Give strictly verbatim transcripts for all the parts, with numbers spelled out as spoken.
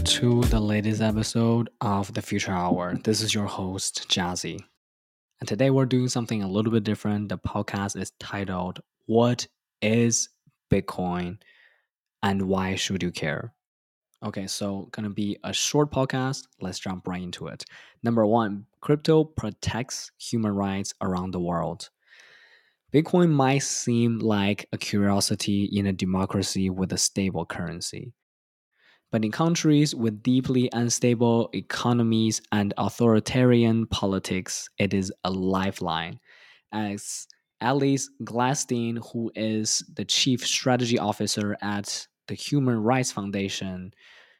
to the latest episode of The Future Hour. This is your host, Jazzy. And today we're doing something a little bit different. The podcast is titled, What is Bitcoin and Why Should You Care? Okay, so gonna be a short podcast. Let's jump right into it. Number one, crypto protects human rights around the world. Bitcoin might seem like a curiosity in a democracy with a stable currency. But in countries with deeply unstable economies and authoritarian politics, it is a lifeline. As Alice Gladstein, who is the chief strategy officer at the Human Rights Foundation,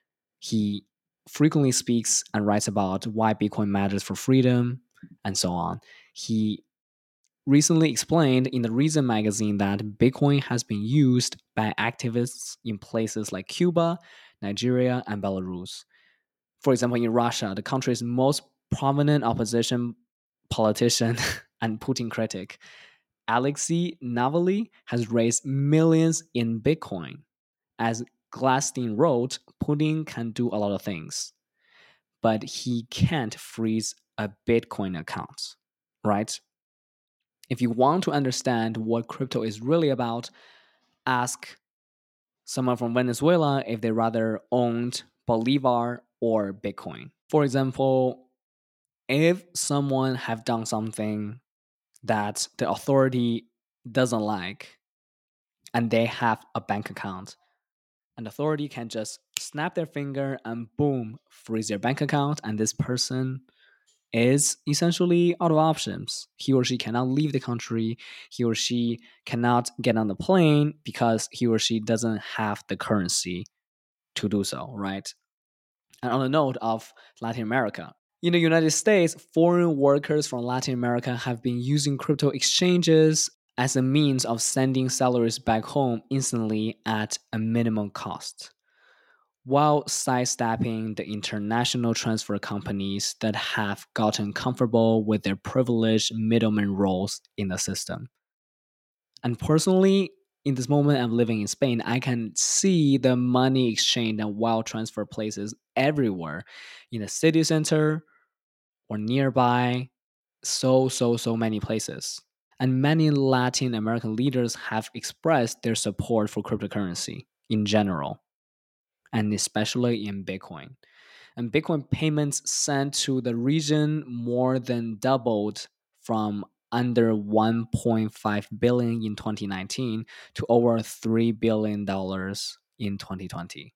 he frequently speaks and writes about why Bitcoin matters for freedom and so on. He recently explained in the Reason magazine that Bitcoin has been used by activists in places like Cuba, Nigeria, and Belarus. For example, in Russia, the country's most prominent opposition politician and Putin critic, Alexei Navalny, has raised millions in Bitcoin. As Gladstein wrote, Putin can do a lot of things, but he can't freeze a Bitcoin account, right? If you want to understand what crypto is really about, ask someone from Venezuela if they rather owned Bolivar or Bitcoin. For example, if someone have done something that the authority doesn't like and they have a bank account, an authority can just snap their finger and boom, freeze their bank account, and this person is essentially out of options. He or she cannot leave the country. He or she cannot get on the plane because he or she doesn't have the currency to do so, right? And on the note of Latin America, in the United States, foreign workers from Latin America have been using crypto exchanges as a means of sending salaries back home instantly at a minimum cost, while sidestepping the international transfer companies that have gotten comfortable with their privileged middleman roles in the system. And personally, in this moment I'm living in Spain, I can see the money exchange and wire transfer places everywhere in the city center or nearby. So, so, so many places. And many Latin American leaders have expressed their support for cryptocurrency in general, and especially in Bitcoin. And Bitcoin payments sent to the region more than doubled from under one point five billion in twenty nineteen to over three billion dollars in twenty twenty.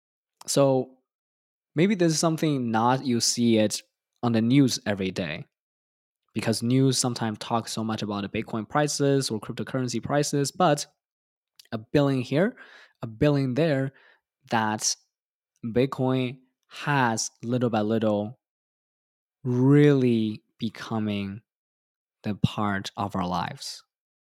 So maybe this is something not you see it on the news every day, because news sometimes talk so much about the Bitcoin prices or cryptocurrency prices, but a billion here, a billion there, that Bitcoin has little by little really becoming the part of our lives.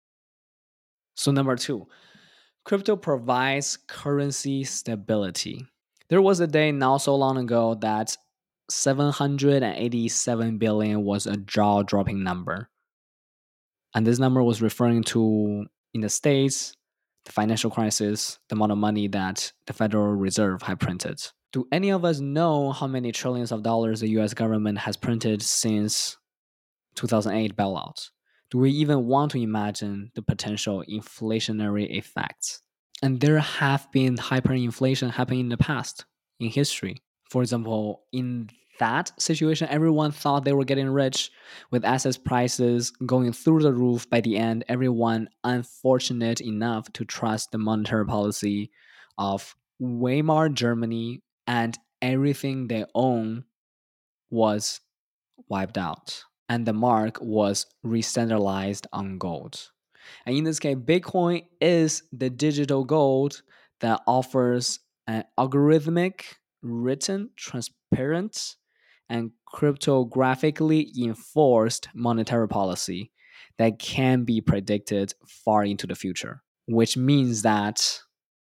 So, number two, crypto provides currency stability. There was a day not so long ago that seven hundred eighty-seven billion was a jaw dropping number. And this number was referring to, in the States, the financial crisis, the amount of money that the Federal Reserve had printed. Do any of us know how many trillions of dollars the U S government has printed since two thousand eight bailout? Do we even want to imagine the potential inflationary effects? And there have been hyperinflation happening in the past, in history. For example, in that situation, everyone thought they were getting rich with assets prices going through the roof. By the end, everyone unfortunate enough to trust the monetary policy of Weimar Germany, and everything they own was wiped out. And the mark was re-standardized on gold. And in this case, Bitcoin is the digital gold that offers an algorithmic, written, transparent, and cryptographically enforced monetary policy that can be predicted far into the future. Which means that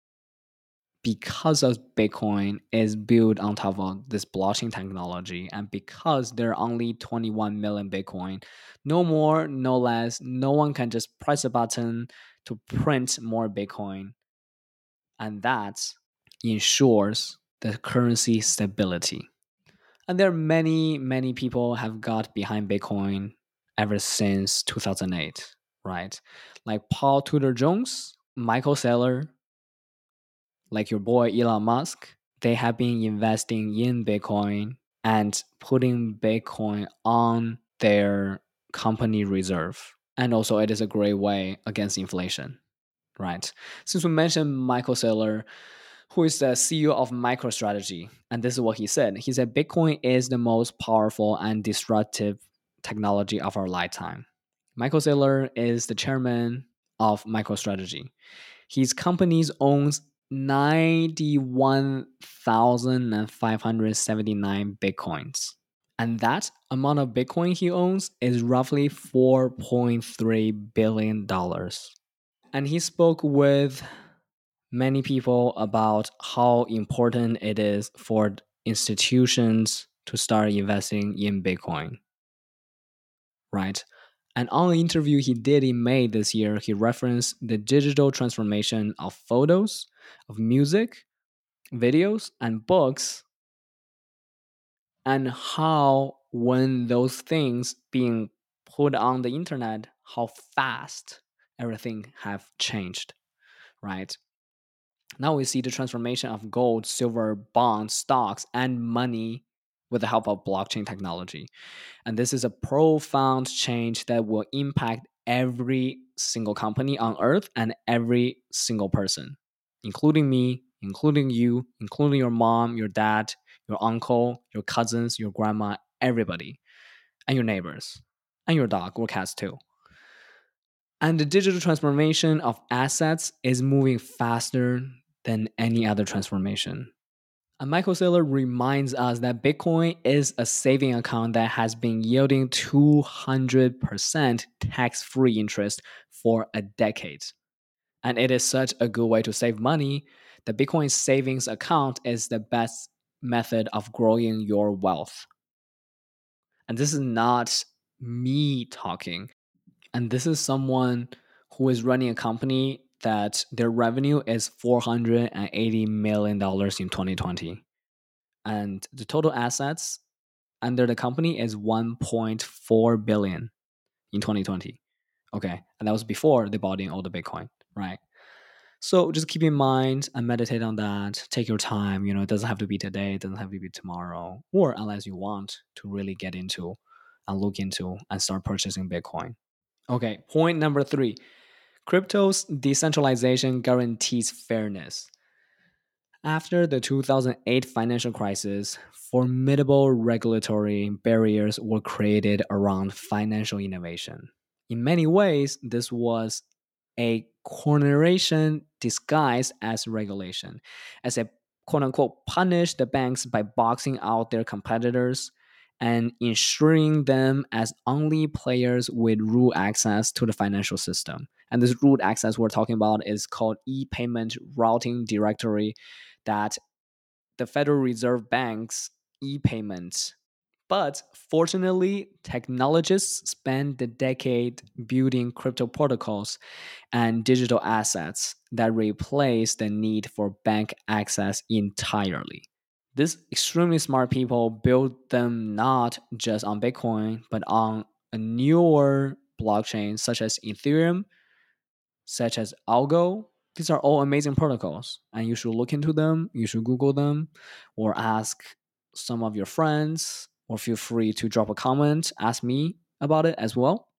because of Bitcoin is built on top of this blockchain technology, and because there are only twenty-one million Bitcoin, no more, no less, no one can just press a button to print more Bitcoin. And that ensures the currency stability. And there are many, many people have got behind Bitcoin ever since two thousand eight, right? Like Paul Tudor Jones, Michael Saylor, like your boy Elon Musk, they have been investing in Bitcoin and putting Bitcoin on their company reserve. And also, it is a great way against inflation, right? Since we mentioned Michael Saylor, who is the C E O of MicroStrategy, and this is what he said. He said Bitcoin is the most powerful and disruptive technology of our lifetime. Michael Saylor is the chairman of MicroStrategy. His company owns ninety-one thousand five hundred seventy-nine Bitcoins. And that amount of Bitcoin he owns is roughly four point three billion dollars. And he spoke with many people about how important it is for institutions to start investing in Bitcoin, right? And on an interview he did in May this year, he referenced the digital transformation of photos, of music, videos, and books, and how when those things being put on the internet, how fast everything have changed, right? Now we see the transformation of gold, silver, bonds, stocks, and money with the help of blockchain technology. And this is a profound change that will impact every single company on earth and every single person, including me, including you, including your mom, your dad, your uncle, your cousins, your grandma, everybody, and your neighbors, and your dog or cats too. And the digital transformation of assets is moving faster than any other transformation. And Michael Saylor reminds us that Bitcoin is a saving account that has been yielding two hundred percent tax free interest for a decade. And it is such a good way to save money. The Bitcoin savings account is the best method of growing your wealth. And this is not me talking. And this is someone who is running a company that their revenue is four hundred eighty million dollars in twenty twenty. And the total assets under the company is one point four billion in twenty twenty. Okay. And that was before they bought in all the Bitcoin, right? So just keep in mind and meditate on that. Take your time. You know, it doesn't have to be today, it doesn't have to be tomorrow, or unless you want to really get into and look into and start purchasing Bitcoin. Okay, point number three, crypto's decentralization guarantees fairness. After the two thousand eight financial crisis, formidable regulatory barriers were created around financial innovation. In many ways, this was a corneration disguised as regulation, as a quote unquote punish the banks by boxing out their competitors and ensuring them as only players with root access to the financial system. And this root access we're talking about is called e-payment routing directory that the Federal Reserve Bank's e-payments. But fortunately, technologists spent the decade building crypto protocols and digital assets that replace the need for bank access entirely. These extremely smart people built them not just on Bitcoin, but on a newer blockchain such as Ethereum, such as Algo. These are all amazing protocols, and you should look into them. You should Google them or ask some of your friends, or feel free to drop a comment, ask me about it as well.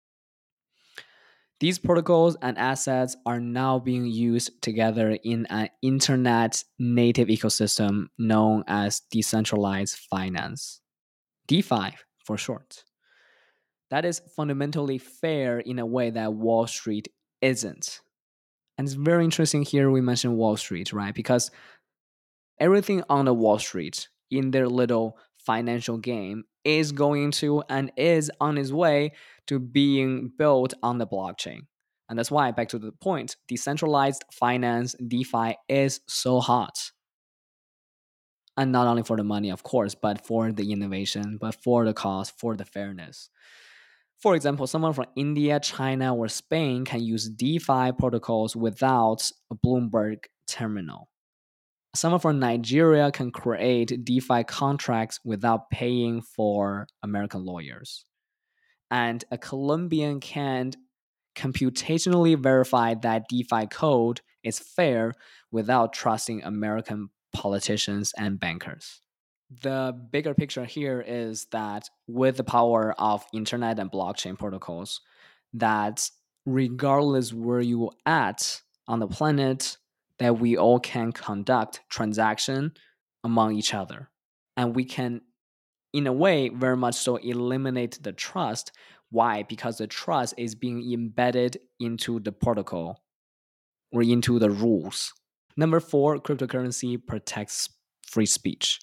These protocols and assets are now being used together in an internet native ecosystem known as decentralized finance, DeFi for short. That is fundamentally fair in a way that Wall Street isn't. And it's very interesting here we mentioned Wall Street, right? Because everything on the Wall Street in their little financial game is going to and is on its way to being built on the blockchain. And that's why, back to the point, decentralized finance, DeFi, is so hot. And not only for the money, of course, but for the innovation, but for the cost, for the fairness. For example, someone from India, China, or Spain can use DeFi protocols without a Bloomberg terminal. Someone from Nigeria can create DeFi contracts without paying for American lawyers. And a Colombian can computationally verify that DeFi code is fair without trusting American politicians and bankers. The bigger picture here is that with the power of internet and blockchain protocols, that regardless where you at on the planet, that we all can conduct transaction among each other, and we can, in a way, very much so eliminate the trust. Why? Because the trust is being embedded into the protocol or into the rules. Number four, cryptocurrency protects free speech.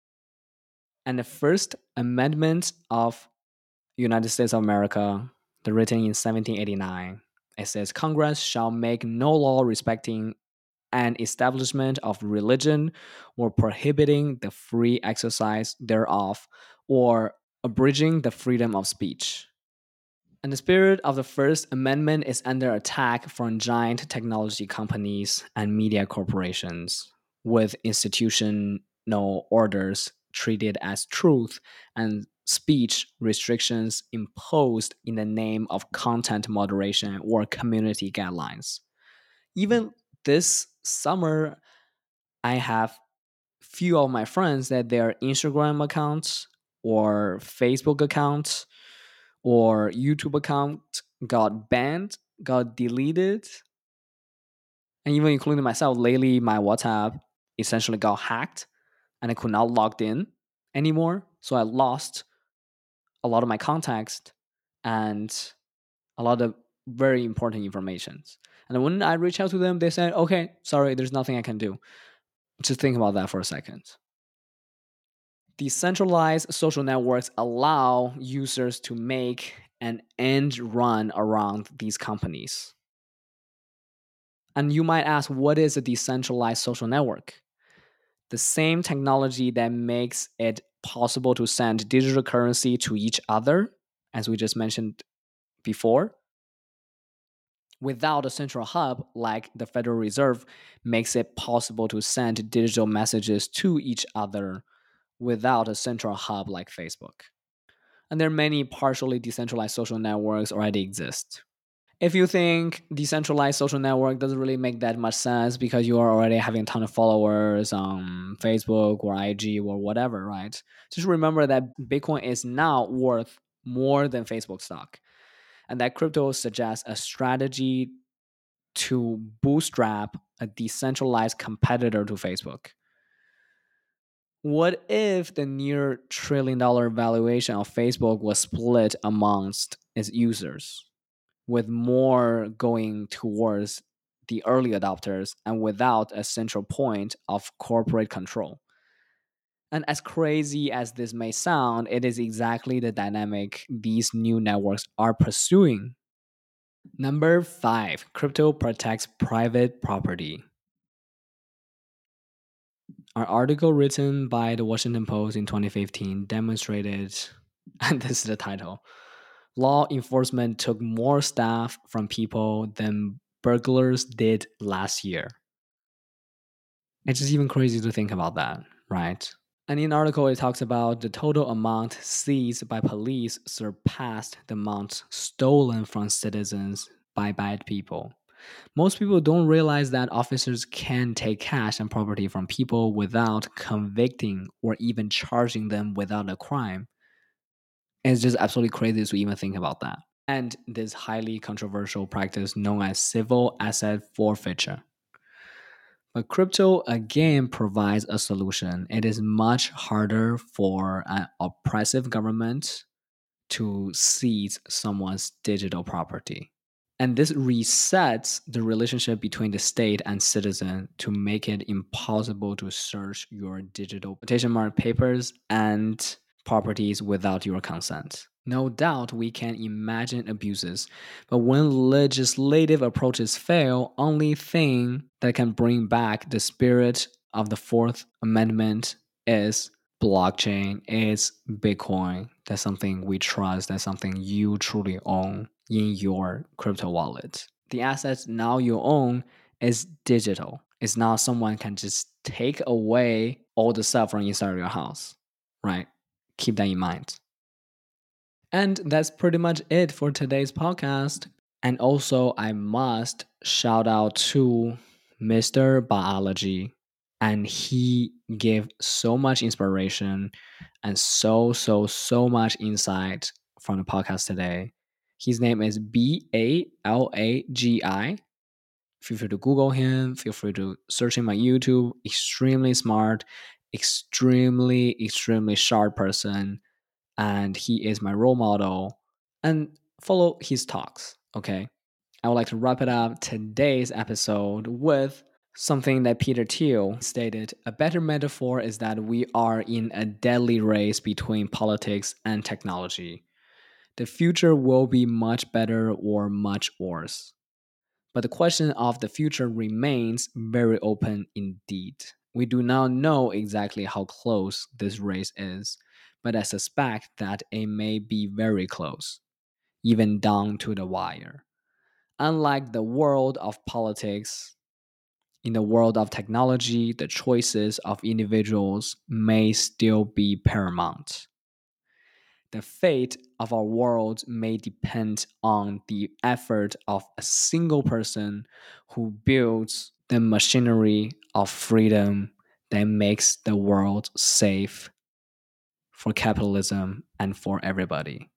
And the First Amendment of United States of America, the written in seventeen eighty-nine, it says Congress shall make no law respecting an establishment of religion or prohibiting the free exercise thereof or abridging the freedom of speech. And the spirit of the First Amendment is under attack from giant technology companies and media corporations, with institutional orders treated as truth and speech restrictions imposed in the name of content moderation or community guidelines. Even this summer, I have few of my friends that their Instagram accounts or Facebook accounts or YouTube account got banned, got deleted, and even including myself, lately my WhatsApp essentially got hacked and I could not log in anymore. So I lost a lot of my contacts and a lot of very important information. And when I reached out to them, they said, okay, sorry, there's nothing I can do. Just think about that for a second. Decentralized social networks allow users to make an end run around these companies. And you might ask, what is a decentralized social network? The same technology that makes it possible to send digital currency to each other, as we just mentioned before, without a central hub like the Federal Reserve, makes it possible to send digital messages to each other without a central hub like Facebook. And there are many partially decentralized social networks already exist. If you think decentralized social network doesn't really make that much sense because you are already having a ton of followers on Facebook or I G or whatever, right? Just remember that Bitcoin is now worth more than Facebook stock. And that crypto suggests a strategy to bootstrap a decentralized competitor to Facebook. What if the near trillion dollar valuation of Facebook was split amongst its users, with more going towards the early adopters and without a central point of corporate control? And as crazy as this may sound, it is exactly the dynamic these new networks are pursuing. Number five, crypto protects private property. Our article written by the Washington Post in twenty fifteen demonstrated, and this is the title, law enforcement took more staff from people than burglars did last year. It's just even crazy to think about that, right? And in the article, it talks about the total amount seized by police surpassed the amount stolen from citizens by bad people. Most people don't realize that officers can take cash and property from people without convicting or even charging them without a crime. It's just absolutely crazy to even think about that. And this highly controversial practice known as civil asset forfeiture. But crypto again provides a solution. It is much harder for an oppressive government to seize someone's digital property. And this resets the relationship between the state and citizen to make it impossible to search your digital quotation mark papers and properties without your consent. No doubt we can imagine abuses, but when legislative approaches fail, only thing that can bring back the spirit of the Fourth Amendment is blockchain, is Bitcoin. That's something we trust, that's something you truly own in your crypto wallet. The assets now you own is digital. It's not someone can just take away all the stuff from inside of your house, right? Keep that in mind. And that's pretty much it for today's podcast. And also, I must shout out to mister Biology. And he gave so much inspiration and so, so, so much insight from the podcast today. His name is B A L A G I. Feel free to Google him. Feel free to search him on YouTube. Extremely smart, extremely, extremely sharp person. And he is my role model. And follow his talks, okay? I would like to wrap it up today's episode with something that Peter Thiel stated. A better metaphor is that we are in a deadly race between politics and technology. The future will be much better or much worse. But the question of the future remains very open indeed. We do not know exactly how close this race is, but I suspect that it may be very close, even down to the wire. Unlike the world of politics, in the world of technology, the choices of individuals may still be paramount. The fate of our world may depend on the effort of a single person who builds the machinery of freedom that makes the world safe for capitalism and for everybody.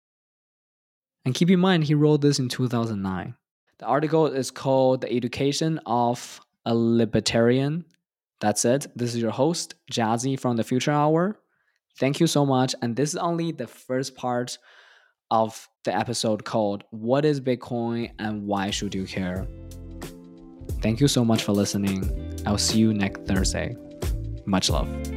And keep in mind, he wrote this in two thousand nine. The article is called The Education of a Libertarian. That's it. This is your host, Jazzy from the Future Hour. Thank you so much. And this is only the first part of the episode called What is Bitcoin and Why Should You Care? Thank you so much for listening. I'll see you next Thursday. Much love.